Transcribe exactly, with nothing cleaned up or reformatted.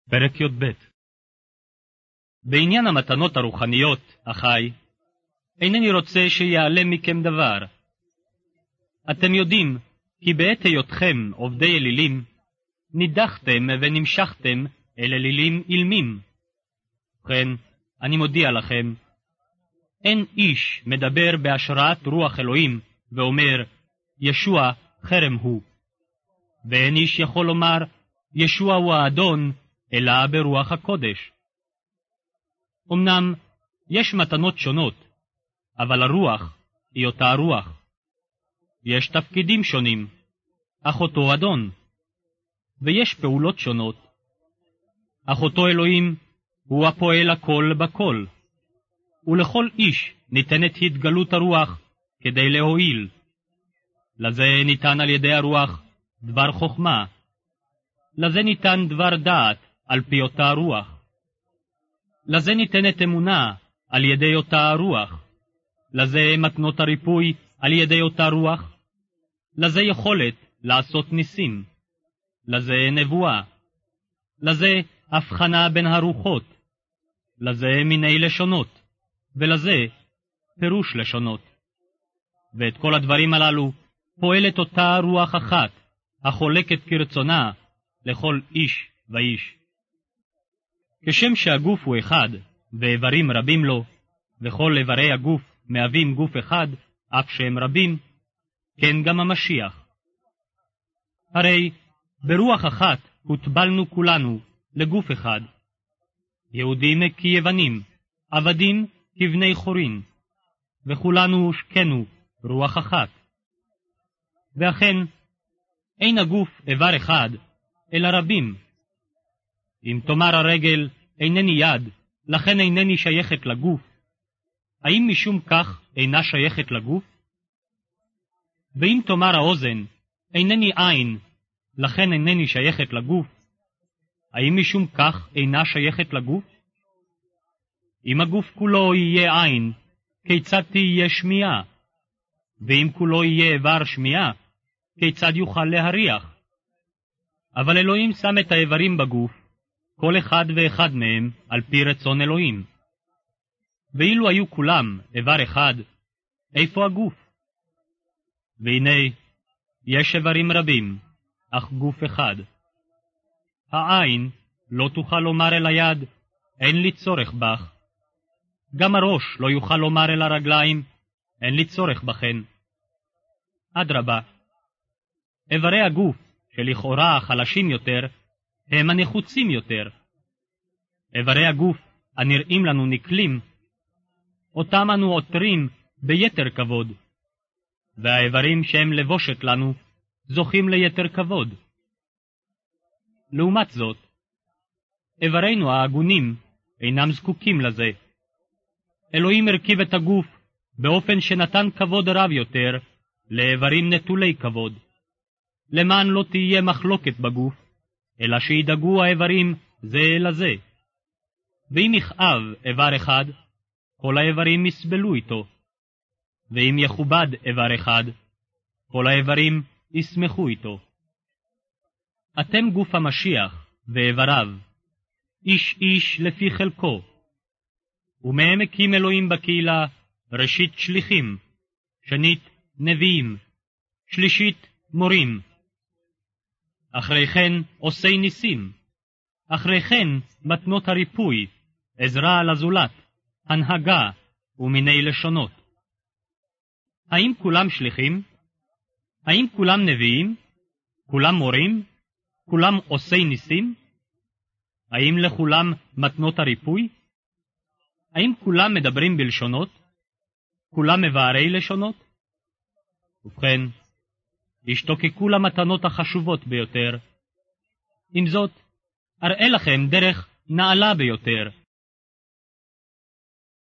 פרק י"ב. בעניין המתנות הרוחניות, אחי, אינני רוצה שיעלם מכם דבר. אתם יודעים כי בעת היותכם עובדי אלילים, נידחתם ונמשכתם אל אלילים אילמים. ובכן, אני מודיע לכם, אין איש מדבר בהשראת רוח אלוהים ואומר, ישוע חרם הוא. ואין איש יכול לומר, ישוע הוא האדון, אלא ברוח הקודש. אמנם יש מתנות שונות, אבל הרוח היא אותה הרוח. יש תפקידים שונים, אך אותו אדון. ויש פעולות שונות, אך אותו אלוהים הוא הפועל הכל בכל. ולכל איש ניתנת התגלות הרוח כדי להועיל. לזה ניתן על ידי הרוח דבר חוכמה, לזה ניתן דבר דעת על פי אותה הרוח. לזה ניתנת אמונה על ידי אותה הרוח. לזה מתנות הריפוי על ידי אותה רוח. לזה יכולת לעשות ניסים. לזה נבואה. לזה הבחנה בין הרוחות. לזה מיני לשונות. ולזה פירוש לשונות. ואת כל הדברים הללו פועלת אותה רוח אחת, החולקת כרצונה לכל איש ואיש. כשם שהגוף הוא אחד, ואיברים רבים לו, וכל איברי הגוף מהווים גוף אחד, אף שהם רבים, כן גם המשיח. הרי ברוח אחת הוטבלנו כולנו לגוף אחד, יהודים כיוונים, עבדים כבני חורין, וכולנו הושקנו רוח אחת. ואכן, אין הגוף איבר אחד, אלא רבים. אם תאמר הרגל, אינני יד, לכן אינני שייכת לגוף, האם משום כך אינה שייכת לגוף? ואם תאמר האוזן, אינני עין, לכן אינני שייכת לגוף, האם משום כך אינה שייכת לגוף? אם הגוף כולו יהיה עין, כיצד תהיה שמיעה? ואם כולו יהיה איבר שמיעה, כיצד יוכל להריח? אבל אלוהים שם את האיברים בגוף, כל אחד ואחד מהם על פי רצון אלוהים. ואילו היו כולם איבר אחד, איפה הגוף? והנה, יש איברים רבים, אך גוף אחד. העין לא תוכל לומר אל היד, אין לי צורך בך. גם הראש לא יוכל לומר אל הרגליים, אין לי צורך בכן. אדרבה, איברי הגוף שלכאורה החלשים יותר, הם הנחוצים יותר. איברי הגוף הנראים לנו נקלים, אותם אנו עוטרים ביתר כבוד, והאיברים שהם לבושת לנו זוכים ליתר כבוד. לעומת זאת, איברינו ההגונים אינם זקוקים לזה. אלוהים הרכיב את הגוף באופן שנתן כבוד רב יותר לאיברים נטולי כבוד, למען לא תהיה מחלוקת בגוף, אלא שידאגו האיברים זה לזה. ואם יכאב איבר אחד, כל האיברים יסבלו איתו, ואם יכובד איבר אחד, כל האיברים ישמחו איתו. אתם גוף המשיח ואיבריו, איש איש לפי חלקו, ומהם הקים אלוהים בקהילה ראשית שליחים, שנית נביאים, שלישית מורים, אחרי כן עושי ניסים, אחרי כן מתנות הריפוי, עזרה לזולת, הנהגה ומיני לשונות. האם כולם שליחים? האם כולם נביאים? כולם מורים? כולם עושי ניסים? האם לכולם מתנות הריפוי? האם כולם מדברים בלשונות? כולם מבארי לשונות? ובכן, השתוקקו למתנות החשובות ביותר. עם זאת, אראה לכם דרך נעלה ביותר,